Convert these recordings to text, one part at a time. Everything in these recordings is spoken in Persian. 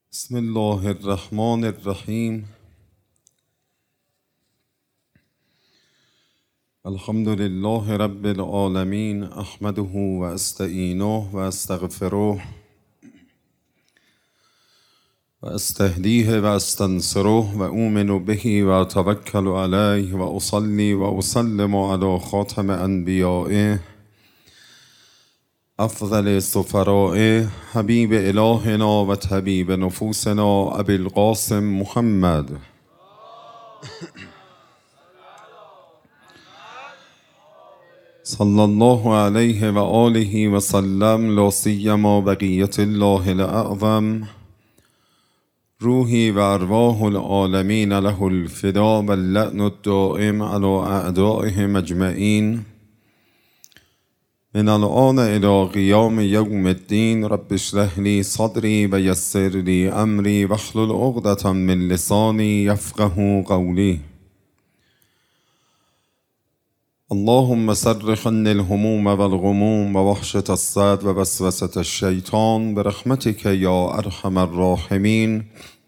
بسم الله الرحمن الرحیم. الحمد لله رب العالمین، احمده و استعینه و استغفره و استهدیه و استنصره و اؤمن به و اتوکل علیه و اصلی و اسلم علی خاتم انبیائه افضل سفرائه حبیب الهنا و طبیب نفوسنا ابی القاسم محمد صلی الله علیه و آله و سلم، لا سیما بقیت الله الاعظم، روحی و ارواح العالمین له الفدا و اللعن الدائم علی اعدائهم اجمعین، من الآن إلی قیام یوم الدین. رب اشرح لی صدری و یسر لی امری واحلل عقدة من لسانی یفقهوا قولی. اللهم صرف عني الهموم والغموم و وحشة الصدر و وسوسة الشیطان برحمتك یا ارحم الراحمین.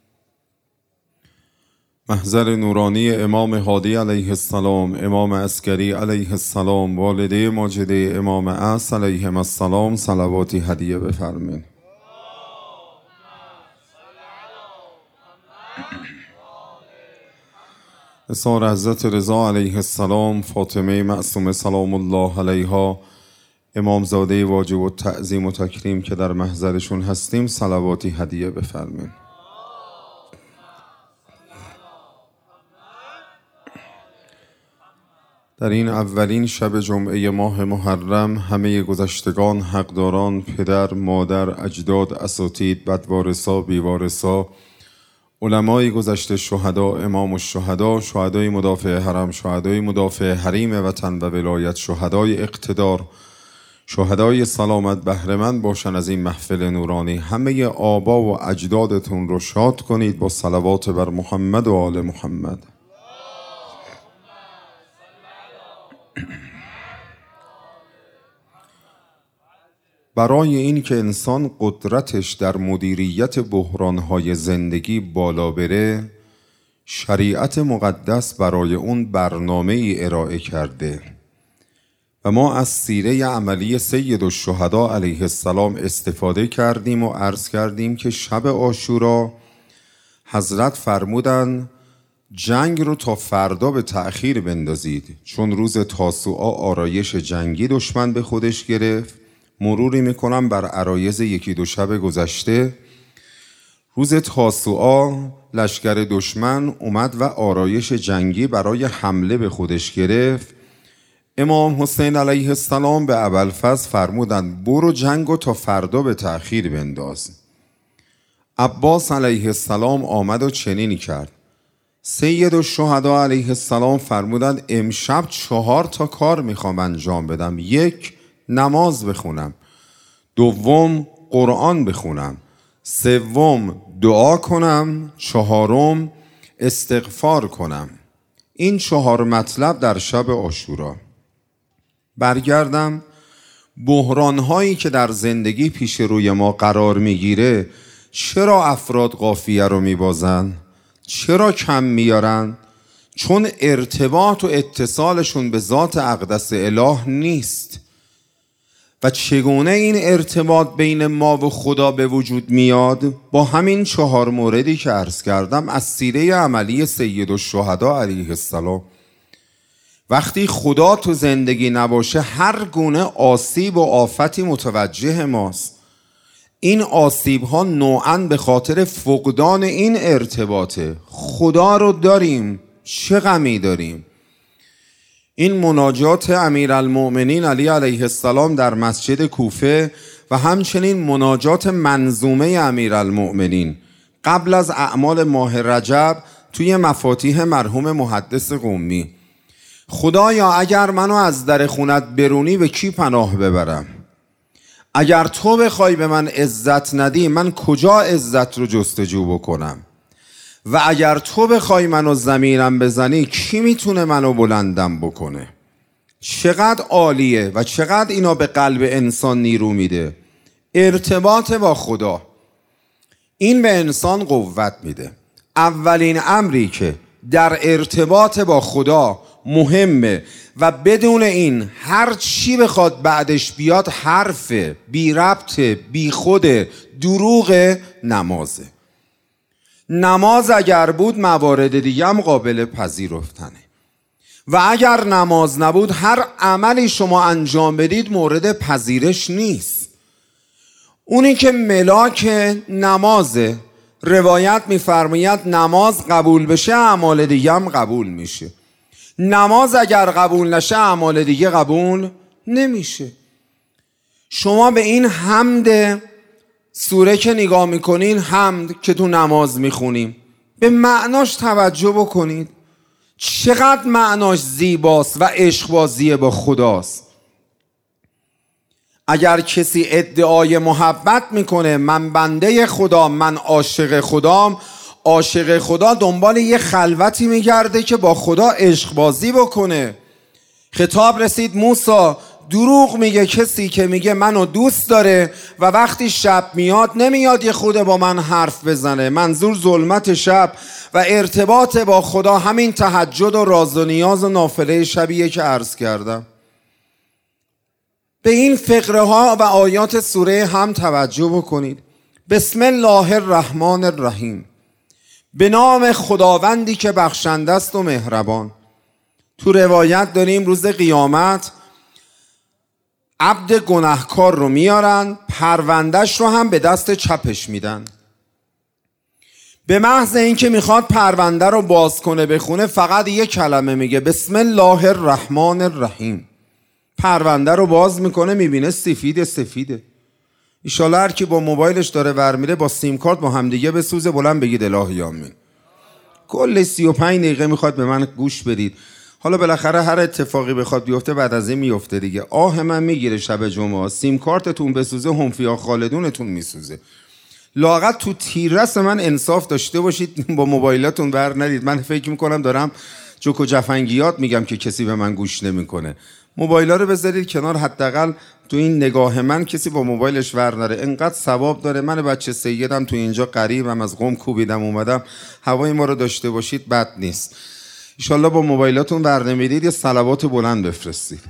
محضر نورانی امام هادی علیه السلام، امام عسکری علیه السلام، والده ماجده امام عصر علیهم السلام صلواتی هدیه بفرمین. اثار حضرت رضا علیه السلام، فاطمه معصومه سلام الله علیها، امامزاده واجب التعظیم و تکریم که در محضرشون هستیم صلواتی هدیه بفرمین. در این اولین شب جمعه ماه محرم همه گذشتگان، حقداران، پدر، مادر، اجداد، اساتید، بدوارثا، بیوارثا، علمای گذشته، شهدا، امام الشهدا، شهدای مدافع حرم، شهدای مدافع حریم وطن و ولایت، شهدای اقتدار، شهدای سلامت بهره‌مند باشن از این محفل نورانی. همه آبا و اجدادتون رو شاد کنید با صلوات بر محمد و آل محمد. برای این که انسان قدرتش در مدیریت بحرانهای زندگی بالا بره، شریعت مقدس برای اون برنامه ای ارائه کرده و ما از سیره عملی سید الشهدا علیه السلام استفاده کردیم و عرض کردیم که شب عاشورا حضرت فرمودن جنگ رو تا فردا به تأخیر بندازید، چون روز تاسوعا آرایش جنگی دشمن به خودش گرفت. مروری میکنم بر عرایض یکی دو شب گذشته. روز تاسوعا لشکر دشمن اومد و آرایش جنگی برای حمله به خودش گرفت. امام حسین علیه السلام به ابوالفضل فرمودند برو جنگو تا فردا به تأخیر بنداز. عباس علیه السلام آمد و چنین کرد. سید الشهدا علیه السلام فرمودند امشب 4 کار میخوام انجام بدم. 1. نماز بخونم. 2. قرآن بخونم. 3. دعا کنم. 4. استغفار کنم. این 4 مطلب در شب عاشورا. برگردم بحران‌هایی که در زندگی پیش روی ما قرار میگیره، چرا افراد قافیه رو میبازن؟ چرا کم میارن؟ چون ارتباط و اتصالشون به ذات اقدس اله نیست. و چگونه این ارتباط بین ما و خدا به وجود میاد؟ با همین 4 موردی که عرض کردم از سیره عملی سید الشهدا علیه السلام. وقتی خدا تو زندگی نباشه هر گونه آسیب و آفتی متوجه ماست. این آسیب ها نوعاً به خاطر فقدان این ارتباطه. خدا رو داریم، چه غمی داریم. این مناجات امیرالمؤمنین علی علیه السلام در مسجد کوفه و همچنین مناجات منظومه امیرالمؤمنین قبل از اعمال ماه رجب توی مفاتیح مرحوم محدث قمی. خدایا اگر منو از در خونت برونی به کی پناه ببرم؟ اگر تو بخوای به من عزت ندی من کجا عزت رو جستجو بکنم؟ و اگر تو بخوای منو زمینم بزنی کی میتونه منو بلندم بکنه؟ چقدر عالیه و چقدر اینا به قلب انسان نیرو میده. ارتباط با خدا. این به انسان قوت میده. اولین امری که در ارتباط با خدا مهمه و بدون این هر چی بخواد بعدش بیاد حرف بی ربط بی خود دروغ نمازه. نماز اگر بود موارد دیگه هم قابل پذیرفتنه و اگر نماز نبود هر عملی شما انجام بدید مورد پذیرش نیست. اونی که ملاک نمازه، روایت میفرماید نماز قبول بشه اعمال دیگه هم قبول میشه. نماز اگر قبول نشه اعمال دیگه قبول نمیشه. شما به این حمد سوره که نگاه میکنین، حمد که تو نماز میخونیم، به معناش توجه بکنید. چقدر معناش زیباست و عشقبازی با خداست. اگر کسی ادعای محبت میکنه من بنده خدا، من عاشق خدام، عاشق خدا دنبال یه خلوتی میگرده که با خدا عشقبازی بکنه. خطاب رسید موسی دروغ میگه کسی که میگه منو دوست داره و وقتی شب میاد نمیاد یه خود با من حرف بزنه. منظور ظلمت شب و ارتباط با خدا همین تهجد و راز و نیاز و نافله شبیه که عرض کردم. به این فقره ها و آیات سوره هم توجه بکنید. بسم الله الرحمن الرحیم، به نام خداوندی که بخشنده است و مهربان. تو روایت داریم روز قیامت عبد گناهکار رو میارن، پروندهش رو هم به دست چپش میدن. به محض اینکه میخواد پرونده رو باز کنه بخونه فقط یه کلمه میگه بسم الله الرحمن الرحیم. پرونده رو باز میکنه میبینه سفیده. ایشالا هر کی با موبایلش داره ور میره با سیم کارت با همدیگه بسوزه بلند بگید الهی آمین. کل 35 دقیقه میخواد به من گوش بدید. حالا بالاخره هر اتفاقی بخواد بیفته بعد از این میفته دیگه. آه من میگیره شب جمعه سیم کارتتون بسوزه همفیا خالدونتون میسوزه. لااقل تو تیررس من انصاف داشته باشید با موبایلاتون ور ندید. من فکر میکنم دارم جوک و جفنگیات میگم که کسی به من گوش نمیکنه. موبایلا رو بذارید کنار، حداقل تو این نگاه من کسی با موبایلش ور نره. انقدر ثواب داره. من بچه سیدم تو اینجا قریبم، از قم کوبیدم اومدم. هوای ما رو داشته باشید بد نیست. انشالله با موبایلاتون ور نمیدید یه صلوات بلند بفرستید.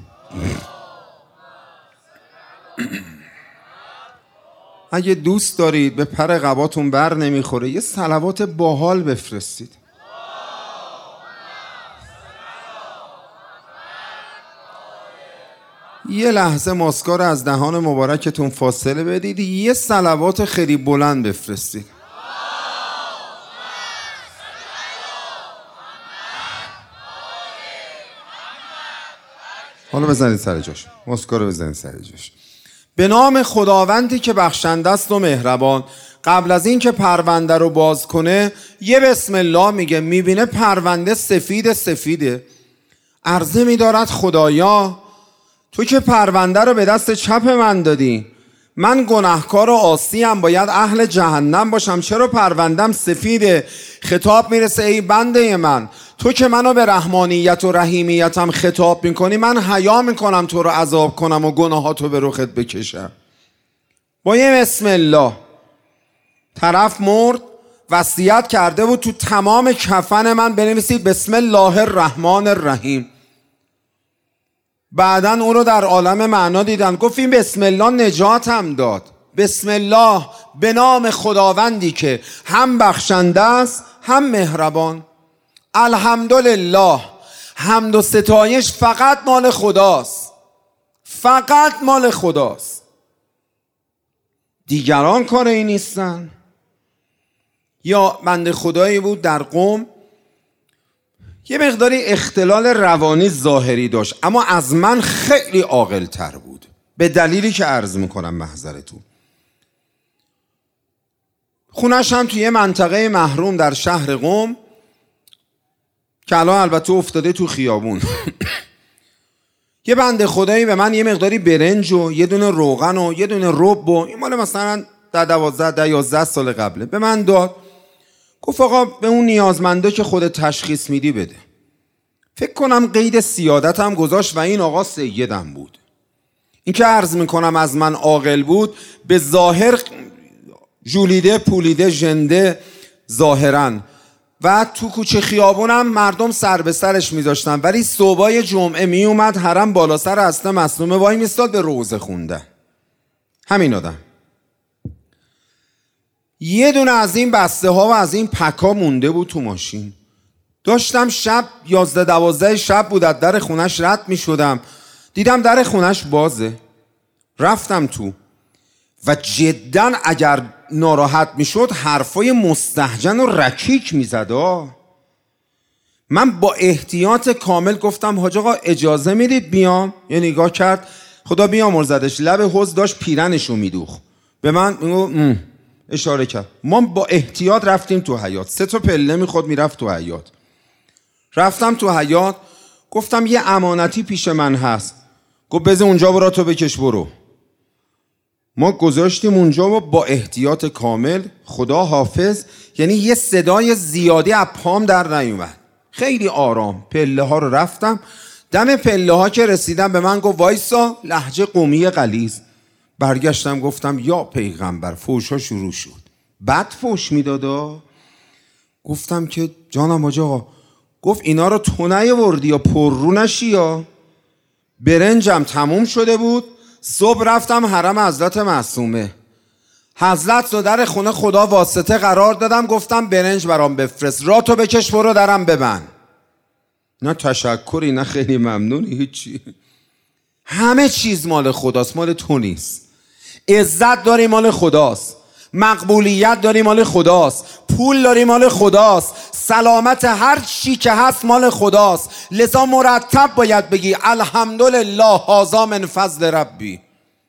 اگه دوست دارید به پر قباتون بر نمیخوره یه صلوات باحال بفرستید. یه لحظه ماسکا رو از دهان مبارکتون فاصله بدید، یه صلوات خیلی بلند بفرستید. حالا بزنید سر جاش، ماسکا رو بزنید سر جاش. به نام خداوندی که بخشنده است و مهربان. قبل از این که پرونده رو باز کنه یه بسم الله میگه، میبینه پرونده سفیده. عرضه میدارد خدایا تو که پرونده رو به دست چپ من دادی، من گناهکار و عاصیم، باید اهل جهنم باشم، چرا پروندم سفیده؟ خطاب میرسه ای بنده من، تو که منو به رحمانیت و رحیمیتم خطاب میکنی، من حیا میکنم تو رو عذاب کنم و گناهاتو به رخت بکشم. با یه بسم الله طرف مرد، وصیت کرده بود تو تمام کفن من بنویسید بسم الله الرحمن الرحیم. بعدن اون رو در عالم معنا دیدن، گفت این بسم الله نجاتم داد. بسم الله به نام خداوندی که هم بخشنده است هم مهربان. الحمدلله، حمد و ستایش فقط مال خداست، فقط مال خداست، دیگران کار این نیستن. یا بنده خدایی بود در قم یه مقداری اختلال روانی ظاهری داشت اما از من خیلی عاقل تر بود، به دلیلی که عرض میکنم محضرتون. خونش هم توی منطقه محروم در شهر قم که الان البته افتاده تو خیابون. یه بنده خدایی به من یه مقداری برنج و یه دونه روغن و یه دونه رب و این مال مثلا 12 سال قبله به من داد. گفت آقا به اون نیازمنده که خودت تشخیص میدی بده. فکر کنم قید سیادتم گذاشت و این آقا سیدم بود. این که عرض میکنم از من عاقل بود، به ظاهر ژولیده پولیده ژنده ظاهراً. و تو کوچه خیابونم مردم سر به سرش میذاشتن، ولی صبحای جمعه میومد حرم بالا سر اصل مصدومه وای میستاد به روزه خوندن. همین آدم. یه دونه از این بسته ها و از این پکا مونده بود تو ماشین. داشتم شب 11-12 شب بود از در خونش رد میشدم، دیدم در خونش بازه. رفتم تو و جداً اگر ناراحت میشد حرفای مستهجن و رکیک میزد. من با احتیاط کامل گفتم حاج آقا اجازه میدید بیام؟ یه نگاه کرد، خدا بیامرزدش، لب حوض داشت پیرنشو میدوخ، به من اشاره کرد. ما با احتیاط رفتیم تو حیاط، 3 تا پله میخورد میرفت تو حیاط. رفتم تو حیاط، گفتم یه امانتی پیش من هست. گفت بذار اونجا برو تو بکش برو. ما گذاشتیم اونجا و با احتیاط کامل، خدا حافظ، یعنی یه صدای زیادی از پام در نیومد. خیلی آرام پله ها رو رفتم. دم پله ها که رسیدم به من گفت وایسا، لهجه قومی غلیظ. برگشتم گفتم یا پیغمبر. فوش ها شروع شد. بعد فوش میدادا. گفتم که جانم حاج آقا. گفت اینا رو تو نیاوردی یا پر رو نشی یا؟ برنجم تموم شده بود. صبح رفتم حرم حضرت معصومه. حضرت رو در خونه خدا واسطه قرار دادم، گفتم برنج برام بفرست، راتو بکش برو درم ببند. نه تشکری، نه خیلی ممنونی، هیچی. همه چیز مال خداست، مال تو نیست. عزت داری مال خداست، مقبولیت داری مال خداست، پول داری مال خداست، سلامت هر چی که هست مال خداست. لذا مرتب باید بگی الحمدلله هذا من فضل ربی.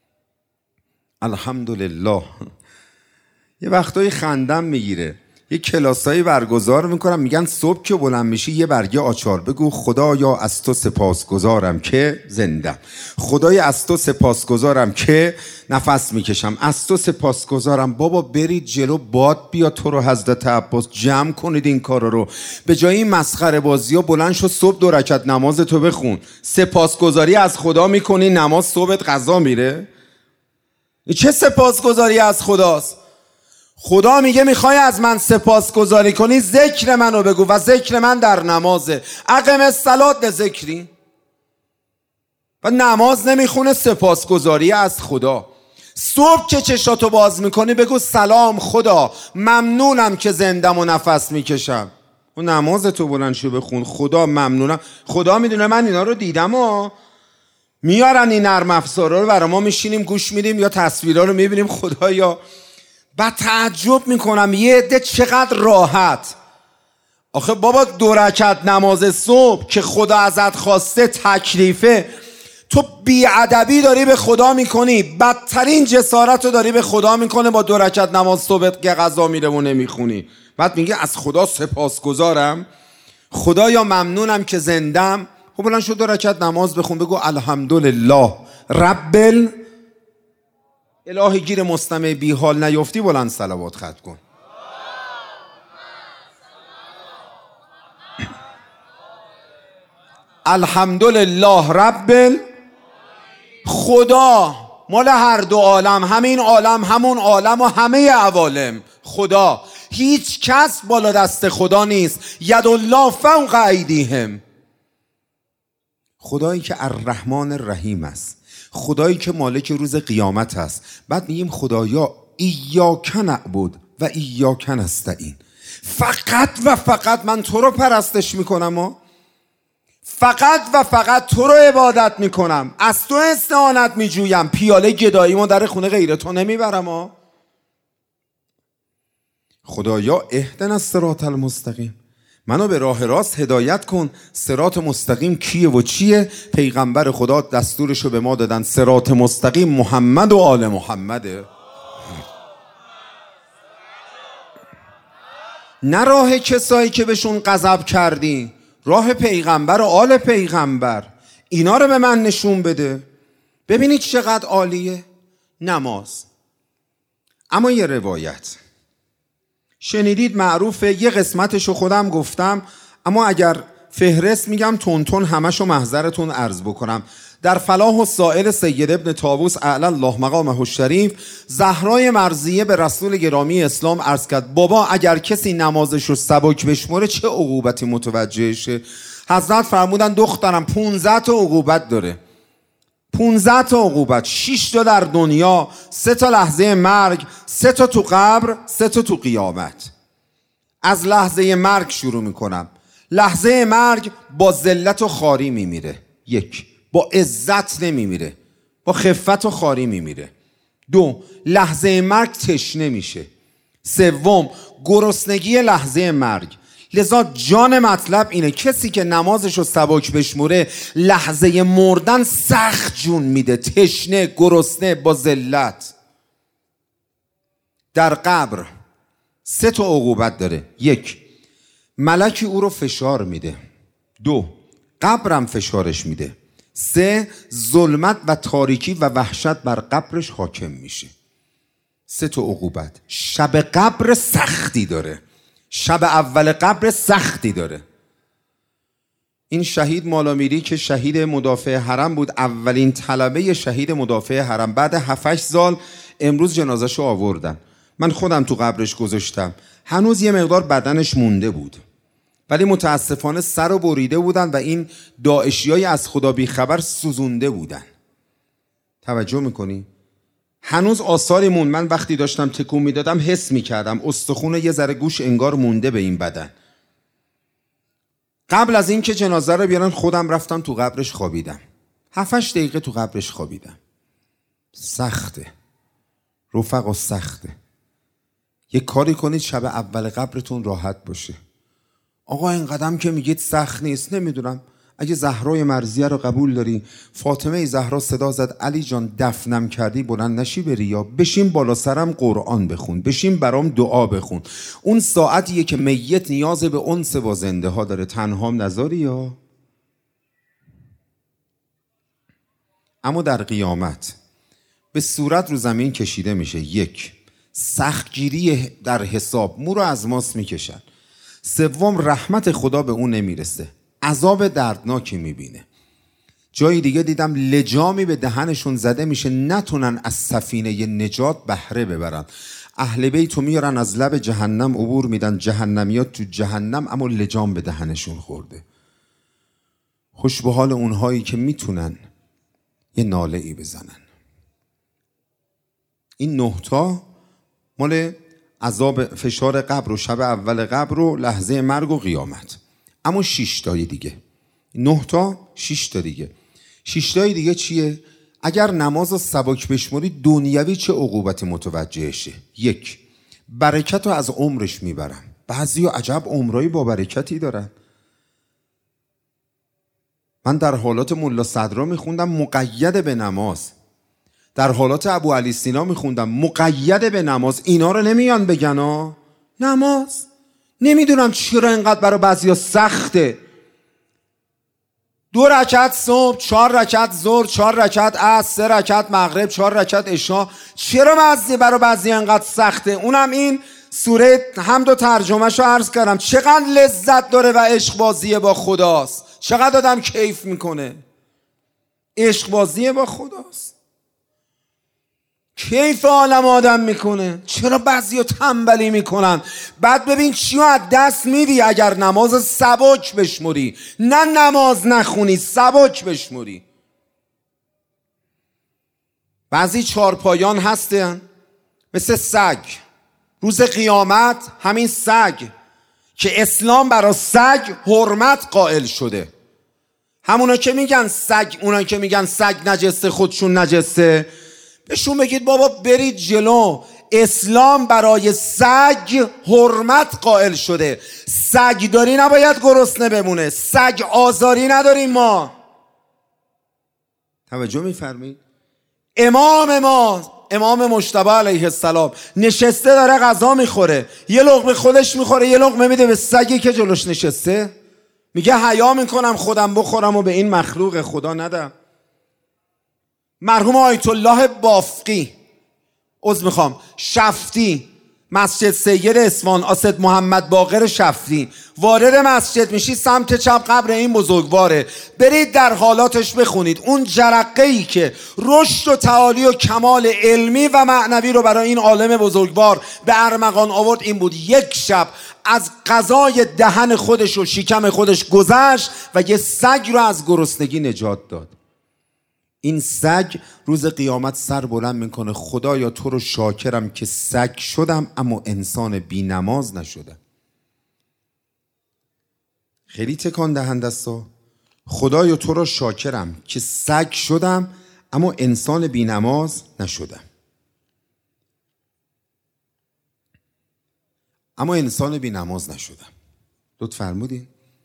الحمدلله. یه وقتایی خندم میگیره، یه کلاسایی برگزار میکنم، میگن صبح که بلند میشی یه برگه آچار بگو خدایا از تو سپاسگزارم که زندم، خدایا از تو سپاسگزارم که نفس میکشم، از تو سپاسگزارم. بابا برید جلو، باد بیا تو رو حضرت عباس، جمع کنید این کارا رو. به جای این مسخره بازی ها بلند شو صبح 2 رکعت نماز تو بخون. سپاسگزاری از خدا میکنی، نماز صبحت قضا میره. چه سپاسگزاری از خداست؟ خدا میگه میخوای از من سپاسگزاری کنی ذکر منو بگو و ذکر من در نمازه. اقم الصلاة لذکری. و نماز نمیخونه سپاسگزاری از خدا. صبح که چشاتو باز میکنی بگو سلام خدا، ممنونم که زندم و نفس میکشم. و نماز تو بلند شو بخون خدا ممنونم. خدا میدونه من اینا رو دیدم و میارن این نرم افزارا رو برای ما، میشینیم گوش میدیم یا تصویرها رو میبینیم. خدایا بعد تعجب میکنم یه عده چقدر راحت. آخه بابا 2 رکعت نماز صبح که خدا ازت خواسته تکلیفه، تو بیادبی داری به خدا میکنی، بدترین جسارت رو داری به خدا میکنه، با 2 رکعت نماز صبح که قضا میره و نمیخونی. بعد میگه از خدا سپاسگزارم، خدایا ممنونم که زندم. خب بلند شو 2 رکعت نماز بخون، بگو الحمدلله رب الهی. گیر مستمع بی حال نیفتی، بلند صلوات ختم کن. الحمدلله رب. خدا مال هر 2 عالم، همین عالم همون عالم و همه عوالم خدا. هیچ کس بالا دست خدا نیست. ید الله فوق ایدیهم. خدایی که الرحمن الرحیم است، خدایی که مالک روز قیامت است. بعد میگیم خدایا ایاک نعبد و ایاک نستعین. فقط و فقط من تو رو پرستش میکنم، فقط و فقط تو رو عبادت میکنم، از تو استعانت میجویم، پیاله گداییمو در خونه غیر تو نمیبرم. خدایا اهدنا الصراط المستقیم، منو به راه راست هدایت کن. صراط مستقیم کیه و چیه؟ پیغمبر خدا دستورشو به ما دادن، صراط مستقیم محمد و آل محمده. نه راه کسایی که بهشون غضب کردی، راه پیغمبر و آل پیغمبر. اینا رو به من نشون بده. ببینید چقدر عالیه نماز. اما یه روایت شنیدید معروفه، یه قسمتشو خودم گفتم، اما اگر فهرست میگم تون همشو محضرتون عرض بکنم. در فلاح و سائل سید ابن طاووس اعلی الله مقامه الشریف، زهرای مرضیه به رسول گرامی اسلام عرض کرد بابا اگر کسی نمازشو سبک بشمره چه عقوبتی متوجهشه؟ حضرت فرمودن دخترم 15 تا عقوبت داره. 15 تا عقوبت، 6 تا در دنیا، 3 تا لحظه مرگ، 3 تا تو قبر، 3 تا تو قیامت. از لحظه مرگ شروع میکنم. لحظه مرگ با ذلت و خواری میمیره. 1. با عزت نمیمیره، با خفت و خواری میمیره. 2. لحظه مرگ تشنه میشه. 3. گرسنگی لحظه مرگ. لذا جان مطلب اینه کسی که نمازشو سبک بشموره لحظه مردن سخت جون میده، تشنه، گرسنه، با ذلت. در قبر 3 تا عقوبت داره. 1. ملکی او رو فشار میده. 2. قبرم فشارش میده. 3. ظلمت و تاریکی و وحشت بر قبرش حاکم میشه. 3 تا عقوبت. شب قبر سختی داره. شب اول قبر سختی داره. این شهید مالامیری که شهید مدافع حرم بود، اولین طلبه شهید مدافع حرم، بعد 7-8 سال امروز جنازه‌شو آوردن. من خودم تو قبرش گذاشتم. هنوز یه مقدار بدنش مونده بود، ولی متاسفانه سر رو بریده بودن و این داعشیای از خدا بی خبر سوزونده بودن. توجه میکنی؟ هنوز آثاری مون. من وقتی داشتم تکون میدادم حس میکردم استخون یه ذره گوش انگار مونده به این بدن. قبل از این که جنازه رو بیارن خودم رفتم تو قبرش خوابیدم. 7-8 دقیقه تو قبرش خوابیدم. سخته رفقا، سخته. یه کاری کنید شب اول قبرتون راحت باشه. آقا این قدم که میگید سخت نیست. نمیدونم اگه زهرای مرضیه رو قبول داری، فاطمه زهرا صدا زد علی جان دفنم کردی بلند نشی بری، یا بشین بالا سرم قرآن بخون، بشین برام دعا بخون. اون ساعتیه که میت نیاز به انس با زنده ها داره. تنهام نذاری یا. اما در قیامت به صورت رو زمین کشیده میشه. 1. سختگیری در حساب، مو رو از ماست میکشن. 3. رحمت خدا به اون نمیرسه، عذاب دردناکی میبینه. جای دیگه دیدم لجامی به دهنشون زده میشه نتونن از سفینه نجات بهره ببرن. اهل بیتو میارن از لب جهنم عبور میدن، جهنمیات تو جهنم اما لجام به دهنشون خورده. خوش به حال اونهایی که میتونن یه ناله ای بزنن. این 9 تا مال عذاب فشار قبر و شب اول قبر و لحظه مرگ و قیامت. اما 6 تای دیگه. 9 تا 6 تا دیگه. 6 تای دیگه چیه؟ اگر نماز رو سبک بشماری دنیوی چه عقوبت متوجهشه؟ 1. برکت رو از عمرش میبرن. بعضی عجب عمرایی با برکتی دارن. من در حالات ملا صدرا میخوندم مقید به نماز، در حالات ابو علی سینا میخوندم مقید به نماز. اینا رو نمیان بگن ها نماز. نمیدونم چرا اینقدر برای بعضیا سخته. 2 رکعت صبح، 4 رکعت ظهر، 4 رکعت عصر، 3 رکعت مغرب، 4 رکعت عشا. چرا برای بعضیا اینقدر سخته؟ اونم این سوره حمد و ترجمهشو عرض کردم. چقدر لذت داره و عشق بازیه با خداست. چقدر آدم کیف میکنه. عشق بازیه با خداست. کیف عالم آدم میکنه. چرا بعضیا تنبلی میکنن؟ بعد ببین چیو از دست میدی اگر نماز سبک بشموری. نه نماز نخونی، سبک بشموری. بعضی چارپایان هستن مثل سگ. روز قیامت همین سگ که اسلام برای سگ حرمت قائل شده، همونا که میگن سگ، اونا که میگن سگ نجسه خودشون نجسه، بهشون بگید بابا برید جلو. اسلام برای سگ حرمت قائل شده. سگ داری نباید گرسنه بمونه. سگ آزاری نداریم ما. توجه میفرمید؟ امام مجتبی علیه السلام نشسته داره غذا میخوره، یه لقمه خودش میخوره، یه لقمه میده به سگی که جلوش نشسته. میگه حیا میکنم خودم بخورم و به این مخلوق خدا ندم. مرحوم آیت الله بافقی شفتی مسجد سید اصفهان، آسد محمد باقر شفتی، وارد مسجد میشی سمت چپ قبر این بزرگواره، برید در حالاتش بخونید. اون جرقه‌ای که رشد و تعالی و کمال علمی و معنوی رو برای این عالم بزرگوار به ارمغان آورد این بود: یک شب از غذای دهن خودش و شکم خودش گذشت و یه سگ رو از گرسنگی نجات داد. این سگ روز قیامت سر بلند میکنه: خدایا تو رو شاکرم که سگ شدم اما انسان بی نماز نشدم. خیلی تکان دهنده است. خدایا تو رو شاکرم که سگ شدم اما انسان بی نماز نشدم. اما انسان بی نماز نشدم. لطف فرمودین؟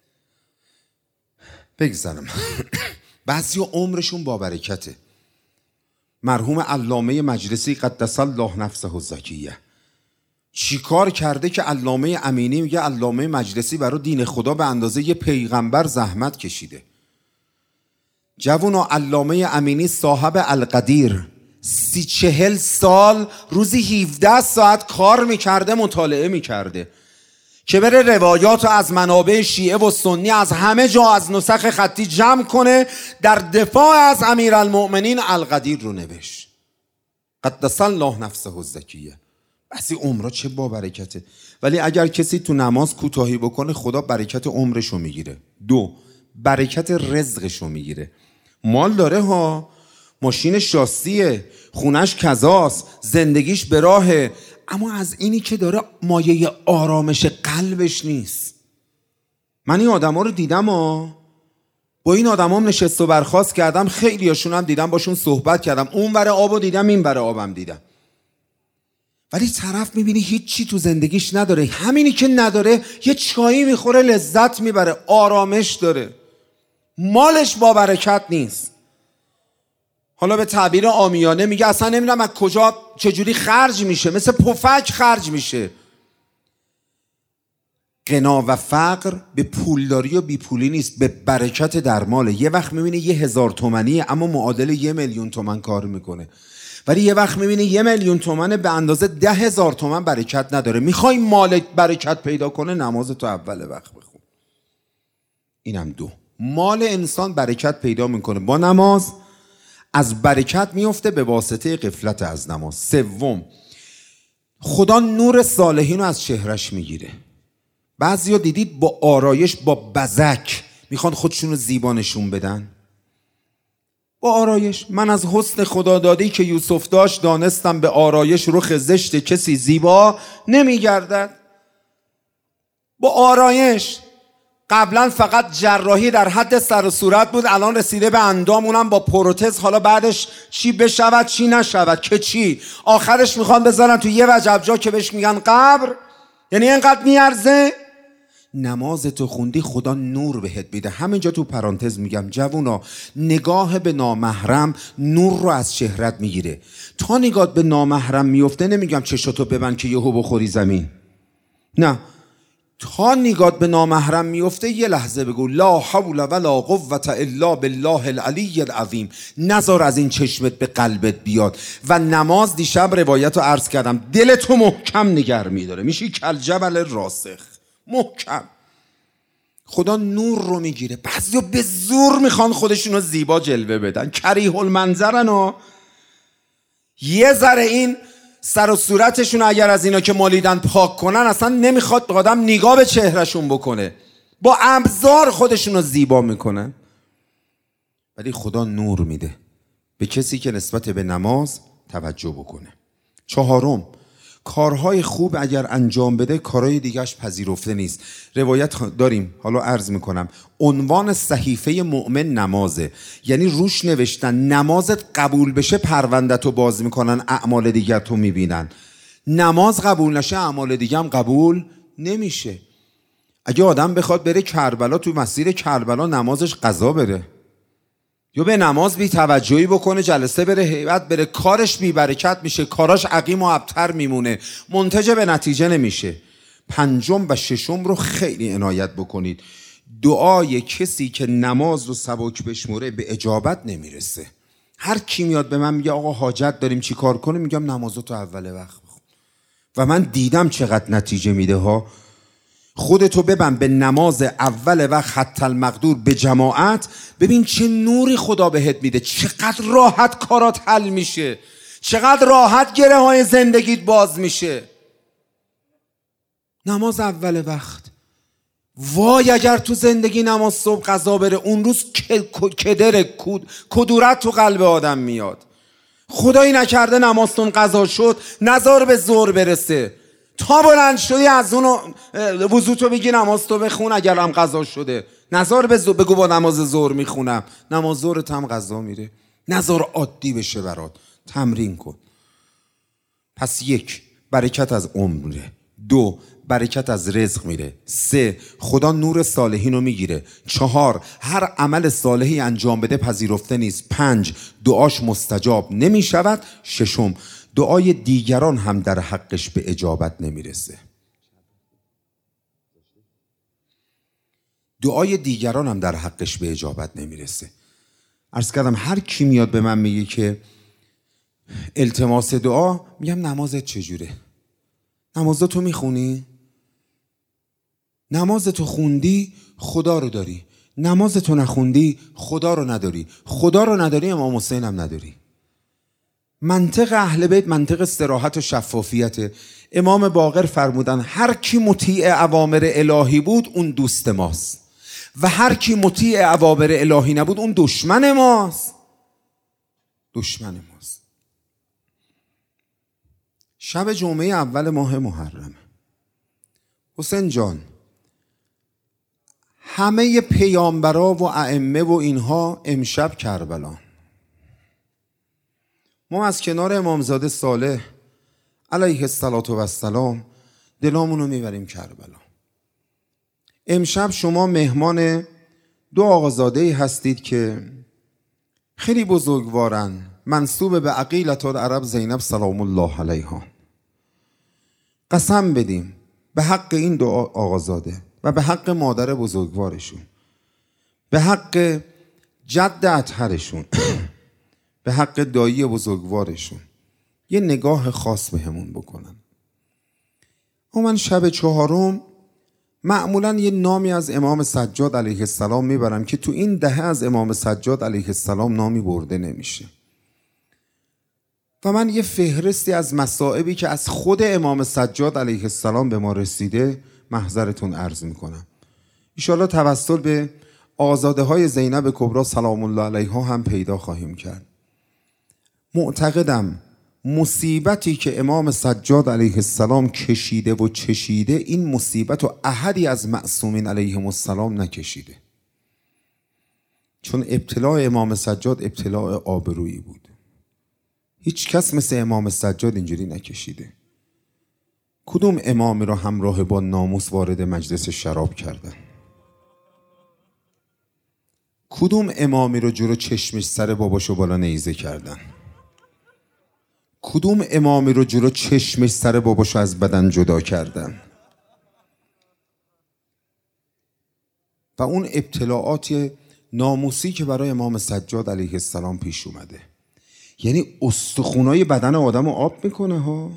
بگذارم. بعضی عمرشون با برکته. مرحوم علامه مجلسی قدس الله نفسه الزکیه چی کار کرده که علامه امینی میگه علامه مجلسی برای دین خدا به اندازه یه پیغمبر زحمت کشیده. جوونا، علامه امینی صاحب القدیر 30-40 سال روزی 17 ساعت کار میکرده، مطالعه میکرده که بره روایات رو از منابع شیعه و سنی از همه جا از نسخ خطی جمع کنه، در دفاع از امیرالمؤمنین القدیر رو نوشت. قدس الله نفسه الزکیه. بعضی عمرها چه با برکته. ولی اگر کسی تو نماز کوتاهی بکنه خدا برکت عمرش رو میگیره. 2 برکت رزقش رو میگیره. مال داره ها، ماشین شاسیه، خونش کذاست، زندگیش به راهه، اما از اینی که داره مایه آرامش قلبش نیست. من این آدم ها رو دیدم ها، با این آدم هم نشست و برخاست کردم، خیلی هاشون هم دیدم باشون صحبت کردم، اون ور آب دیدم این ور آبم دیدم. ولی طرف میبینی هیچی تو زندگیش نداره، همینی که نداره یه چایی میخوره لذت میبره، آرامش داره، مالش با برکت نیست. حالا به تعبیر عامیانه میگه اصلا نمیدونم از کجا چجوری خرج میشه، مثل پفک خرج میشه. غنا و فقر به پولداری و بی پولی نیست، به برکت در ماله. یه وقت میبینی 1000 تومنیه اما معادل 1,000,000 تومن کار میکنه، ولی یه وقت میبینی 1,000,000 تومن به اندازه 10,000 تومن برکت نداره. میخوای مال برکت پیدا کنه، نماز تو اول وقت بخون. اینم 2. مال انسان برکت پیدا میکنه با نماز، از برکت میفته به واسطه غفلت از نماز. 3 خدا نور صالحین رو از چهرش میگیره. بعضیا دیدید با آرایش، با بزک میخوان خودشون رو زیبا نشون بدن. با آرایش، من از حسن خدادادی که یوسف داشت دانستم به آرایش رخ زشت کسی زیبا نمیگردد. با آرایش قبلا فقط جراحی در حد سر و صورت بود، الان رسیده به اندام، اونم با پروتز. حالا بعدش چی بشود چی نشود که چی، آخرش میخوان بذارن تو یه وجب جا که بهش میگن قبر. یعنی اینقدر میارزه؟ نماز تو خوندی خدا نور بهت میده. همینجا تو پرانتز میگم جوونا، نگاه به نامحرم نور رو از چهرت میگیره. تا نگاه به نامحرم میفته نمیگم چشاتو ببند که یهو بخوری زمین، نه، تا نگاه به نامحرم میفته یه لحظه بگو لا حول ولا قوة الا بالله العلی العظیم. نذار از این چشمت به قلبت بیاد. و نماز دیشب روایت رو عرض کردم، دلتو محکم نگر میداره، میشی کالجبل راسخ، محکم. خدا نور رو میگیره. بعضیا به زور میخوان خودشونو زیبا جلوه بدن، کریه المنظرن و یه ذره این سر و صورتشون اگر از اینا که مالیدن پاک کنن، اصلا نمیخواد آدم نگاه به چهرهشون بکنه، با ابزار خودشونو زیبا میکنن. ولی خدا نور میده به کسی که نسبت به نماز توجه بکنه. 4 کارهای خوب اگر انجام بده کارهای دیگهش پذیرفته نیست. روایت داریم، حالا عرض میکنم. عنوان صحیفه مؤمن نمازه، یعنی روش نوشتن نمازت قبول بشه پرونده‌تو باز میکنن، اعمال دیگر تو میبینن. نماز قبول نشه اعمال دیگه هم قبول نمیشه. اگه آدم بخواد بره کربلا، تو مسیر کربلا نمازش قضا بره، یا به نماز بی توجهی بکنه، جلسه بره، هیبت بره، کارش بی برکت میشه، کاراش عقیم و ابتر میمونه، منتج به نتیجه نمیشه. 5 و 6 رو خیلی عنایت بکنید. دعای کسی که نماز رو سبک بشموره به اجابت نمیرسه. هر کی میاد به من میگه آقا حاجت داریم چی کار کنیم، میگم نمازتو اول وقت بخون. و من دیدم چقدر نتیجه میده ها. خودتو ببن به نماز اول وقت خط المقدور به جماعت، ببین چه نوری خدا بهت میده، چقدر راحت کارات حل میشه، چقدر راحت گره های زندگیت باز میشه. نماز اول وقت، وای اگر تو زندگی نماز صبح قضا بره، اون روز کدورت تو قلب آدم میاد. خدایی نکرده نمازتون قضا شد، نزار به ظهر برسه، تا بلند شدی از اونو وضو تو بگی نماز تو بخون اگر هم قضا شده، نزار بگو با نماز ظهر میخونم، نماز ظهرت هم قضا میره. نزار عادی بشه برات، تمرین کن. پس 1 برکت از عمر میره، 2 برکت از رزق میره، 3 خدا نور صالحین رو میگیره، 4 هر عمل صالحی انجام بده پذیرفته نیست، 5 دعاش مستجاب نمیشود، 6 دعای دیگران هم در حقش به اجابت نمیرسه. دعای دیگران هم در حقش به اجابت نمیرسه. عرض کردم هر کی میاد به من میگه که التماس دعا، میگم نمازت چجوره؟ نمازتو میخونی؟ نمازتو خوندی خدا رو داری، نمازتو نخوندی خدا رو نداری. خدا رو نداری امام حسین هم نداری. منطق اهل بیت منطق استراحت و شفافیته. امام باقر فرمودن هر کی مطیع اوامر الهی بود اون دوست ماست و هر کی مطیع اوامر الهی نبود اون دشمن ماست. دشمن ماست. شب جمعه اول ماه محرم، حسین جان، همه پیامبرا و ائمه و اینها امشب کربلا. ما از کنار امامزاده صالح علیه السلام دلامونو میبریم کربلا. امشب شما مهمان 2 آقازاده هستید که خیلی بزرگوارن، منسوب به عقیلة العرب زینب سلام الله علیها. قسم بدیم به حق این 2 آقازاده و به حق مادر بزرگوارشون، به حق جد اطهرشون، به حق دایی بزرگوارشون، یه نگاه خاص بهمون بکنن. و من شب 4 معمولا یه نامی از امام سجاد علیه السلام میبرم که تو این دهه از امام سجاد علیه السلام نامی برده نمیشه. و من یه فهرستی از مصائبی که از خود امام سجاد علیه السلام به ما رسیده محضرتون عرض میکنم. انشاءالله توسل به آزاده های زینب کبری سلام الله علیها هم پیدا خواهیم کرد. معتقدم مصیبتی که امام سجاد علیه السلام کشیده و چشیده، این مصیبت و احدی از معصومین علیهم السلام نکشیده. چون ابتلاع امام سجاد ابتلاع آبرویی بود. هیچ کس مثل امام سجاد اینجوری نکشیده. کدوم امامی را همراه با ناموس وارد مجلس شراب کردن؟ کدوم امامی رو جلو چشمش سر باباشو بالا نیزه کردن؟ کدوم امامی رو جلو چشمش سر باباشو از بدن جدا کردن؟ و اون ابتلاعات ناموسی که برای امام سجاد علیه السلام پیش اومده، یعنی استخونای بدن آدم رو آب میکنه ها.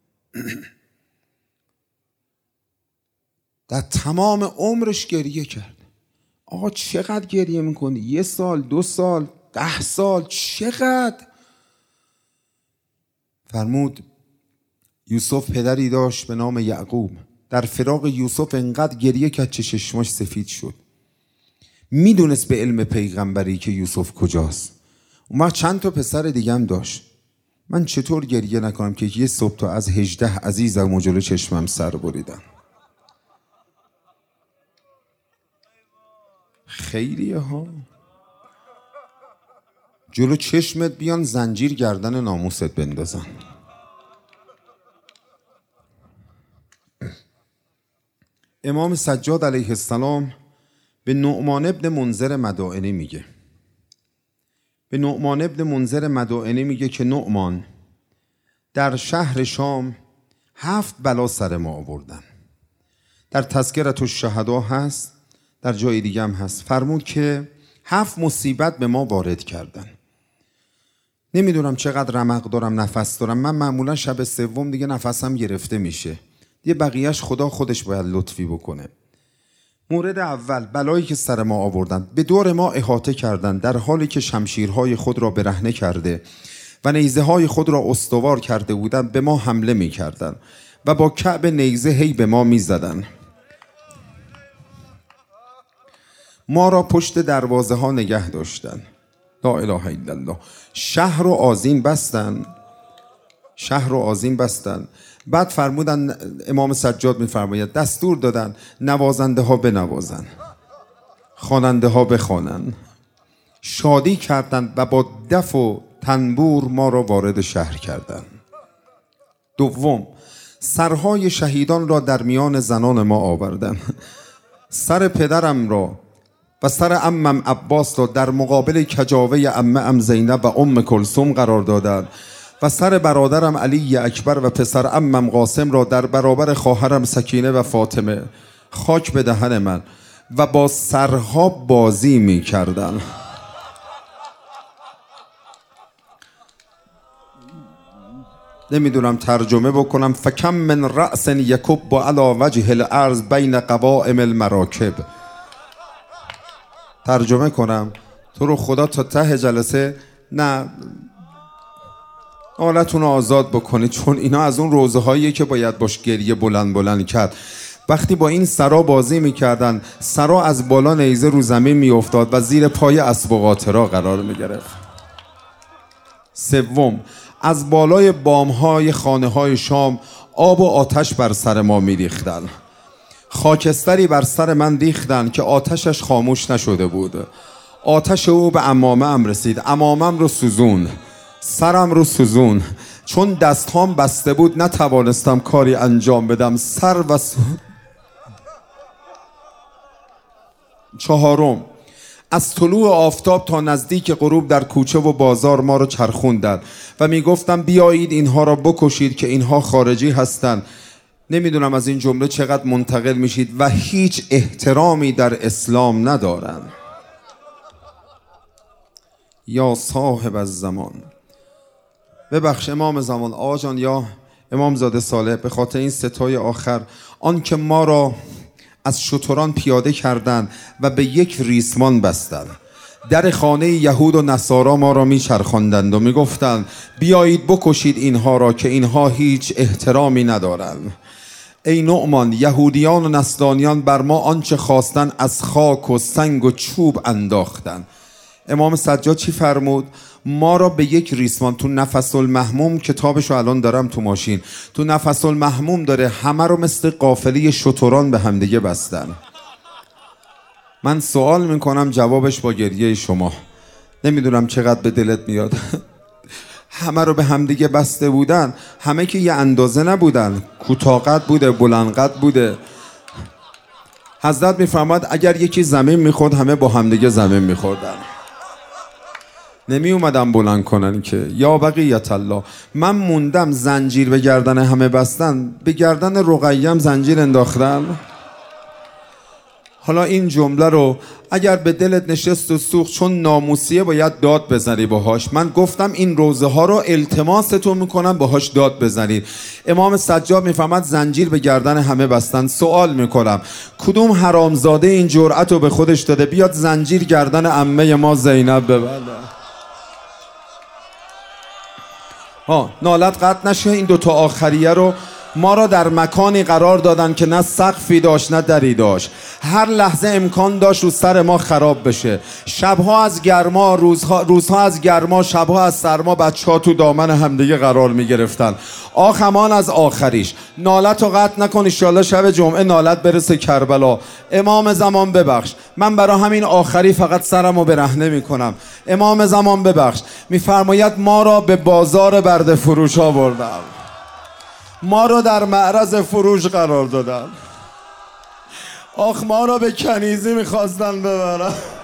در تمام عمرش گریه کرد. آقا چقدر گریه میکنی؟ 1 سال، 2 سال، 10 سال، چقدر؟ فرمود یوسف پدری داشت به نام یعقوب، در فراق یوسف انقدر گریه کرد که چشماش سفید شد. میدونست به علم پیغمبری که یوسف کجاست. اون چند تا پسر دیگه هم داشت. من چطور گریه نکنم که یه صبح تا از 18 عزیزم و جلو چشمم سر بریدم. خیلیه ها. جلو چشمت بیان زنجیر گردن ناموست بندازن. امام سجاد علیه السلام به نعمان ابن منذر مدائنی میگه، به نعمان ابن منذر مدائنی میگه که نعمان، در شهر شام 7 بلا سر ما آوردن. در تذکرة الشهدا هست، در جای دیگه هم هست. فرمود که 7 مصیبت به ما وارد کردن. نمیدونم چقدر رمق دارم، نفس دارم. من معمولا شب سوم دیگه نفسم گرفته میشه دیگه، بقیهش خدا خودش باید لطفی بکنه. مورد اول، بلایی که سر ما آوردن، به دور ما احاطه کردن در حالی که شمشیرهای خود را برهنه کرده و نیزه های خود را استوار کرده بودند به ما حمله می کردن و با کعب نیزه هی به ما می زدن. ما را پشت دروازه ها نگه داشتن. لا اله الا الله. شهر و آذین بستن. بعد فرمودن، امام سجاد میفرماید، دستور دادن نوازنده ها بنوازن، خواننده ها بخوانن. شادی کردند و با دف و تنبور ما را وارد شهر کردند. دوم، سرهای شهیدان را در میان زنان ما آوردند. سر پدرم را و سر عمم عباس را در مقابل کجاوه عمم زینب و ام کلثوم قرار دادند و سر برادرم علی اکبر و پسر عمم قاسم را در برابر خواهرم سکینه و فاطمه. خاک به دهن من. و با سرها بازی می کردن. نمیدونم ترجمه بکنم. فکم من رأس یکب علی وجه الارض بین قوائم المراکب. ترجمه کنم؟ تو رو خدا تا ته جلسه نه حالتون رو آزاد بکنید، چون اینا از اون روزه هاییه که باید باش گریه بلند کرد. وقتی با این سرا بازی میکردن، سرا از بالا نیزه رو زمین میافتاد و زیر پای اسب و قاطرها قرار میگرفت. سوم، از بالای بامهای خانه های شام آب و آتش بر سر ما میریختن. خاکستری بر سر من ریختن که آتشش خاموش نشده بود. آتش او به عمامه‌ام رسید، عمامم رو سوزون، سرم رو سوزون. چون دستهام بسته بود نتوانستم کاری انجام بدم. چهارم، از طلوع آفتاب تا نزدیک غروب در کوچه و بازار ما رو چرخوندن و میگفتم بیایید اینها را بکشید که اینها خارجی هستند. نمیدونم از این جمله چقدر منتقل میشید و هیچ احترامی در اسلام ندارن. یا صاحب الزمان. ببخش امام زمان، آقا جان یا امام زاده صالح، به خاطر این ستای آخر، آن که ما را از شتران پیاده کردند و به یک ریسمان بستند. در خانه یهود و نصارا ما را میچرخاندند و میگفتند بیایید بکشید اینها را که اینها هیچ احترامی ندارند. ای نعمان، یهودیان و نصرانیان بر ما آنچه خواستن از خاک و سنگ و چوب انداختن. امام سجاد چی فرمود؟ ما را به یک ریسمان، تو نفس المحموم، کتابشو الان دارم تو ماشین، تو نفس المحموم داره، همه رو مثل قافله شتران به همدیگه بستن. من سوال میکنم جوابش با گریه شما. نمیدونم چقدر به دلت میاد. همه رو به همدیگه بسته بودن، همه که یه اندازه نبودن، کوتاه بوده، بلند قد بوده. حضرت میفرماد اگر یکی زمین میخورد همه با همدیگه زمین میخوردن. نمی اومدم بلند کنن که. یا بقیت الله. من موندم زنجیر به گردن همه بستن، به گردن رقیه‌ام زنجیر انداختن. حالا این جمله رو اگر به دلت نشست و سوخت، چون ناموسیه باید داد بزنی باهاش. من گفتم این روزه ها رو التماستون میکنم باهاش داد بزنید. امام سجاد میفهمد زنجیر به گردن همه بستن. سوال میکنم کدوم حرامزاده این جرأت رو به خودش داده بیاد زنجیر گردن عمه ما زینب ببنده؟ نالت قطع نشه. این دوتا آخریه رو ما را در مکانی قرار دادن که نه سقفی داشت نه دری داشت. هر لحظه امکان داشت رو سر ما خراب بشه. شبها از گرما، روزها از گرما، شبها از سرما بچه ها تو دامن همدیگه قرار می گرفتن. آخمان از آخریش. نالت رو قطع نکن، انشالله شب جمعه نالت برسه کربلا. امام زمان ببخش، من برای همین آخری فقط سرم رو برهنه می کنم. امام زمان ببخش. میفرماید ما را به بازار برده فروش آوردن، ما رو در معرض فروش قرار دادن. آخ ما رو به کنیزی میخواستن ببرن.